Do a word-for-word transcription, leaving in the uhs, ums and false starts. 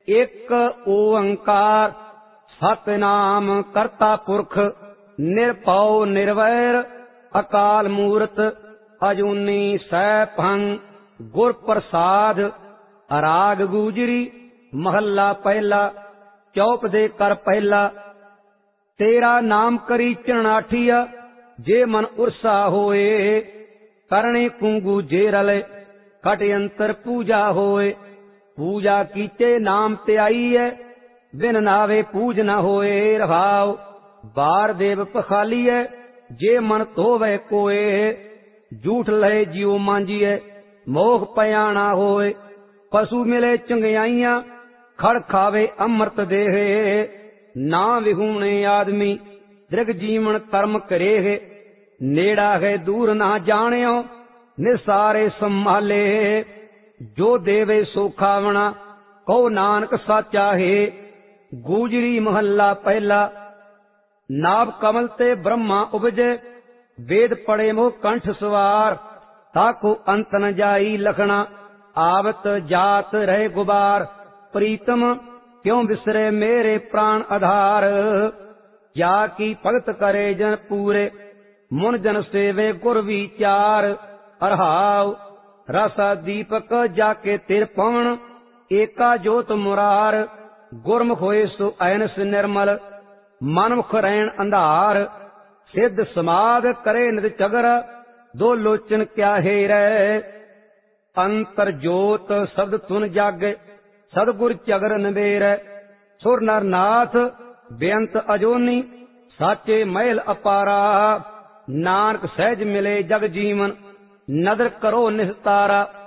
एक ओंकार सतनाम करता पुरख निरभउ निर्वैर अकाल मूरत अजूनी सैभं गुर प्रसाद। राग गुजरी महला पहला चौप दे कर पहला। तेरा नाम करी चरणाठिया जे मन उर्सा होए करणे कुंगू जे रले कट अंतर पूजा होए। पूजा कीचे नाम ते आई है बिन नावे पूज न होए रहाओ। बार देव पखाली है जे मन धोवे कोए झूठ लहे जियो मांजिए मोह पयाना होए। पशु मिले चंगियाइयां खड़ खावे अमृत देहे ना विहूणे आदमी दृग जीवन कर्म करे। नेड़ा है दूर ना जानियो निसारे संभाले जो देवे सो खावना कहो नानक साचा है। गुजरी महला पहला। नाभ कमल ते ब्रह्मा उपजे वेद पढ़े मोह कंठ सवार ताको अंत न जाई लखना आवत जात रहे गुबार। प्रीतम क्यों बिसरे मेरे प्राण आधार या की भगत करे जन पूरे मुन जन सेवे गुर विचार। अरहाव रसा दीपक जाके तिर पवन एका जोत मुरार। गुरमुख होए सो ऐनस निर्मल मनमुख रैन अंधार। सिद्ध समाध करे नित चगर दो लोचन क्या हेरै। अंतर जोत शब्द तुन जागे सदगुर चगर नबेरै। सुर नर नाथ बेअंत अजोनी साचे महल अपारा। नानक सहज मिले जग जीवन नदर करो निस्तारा।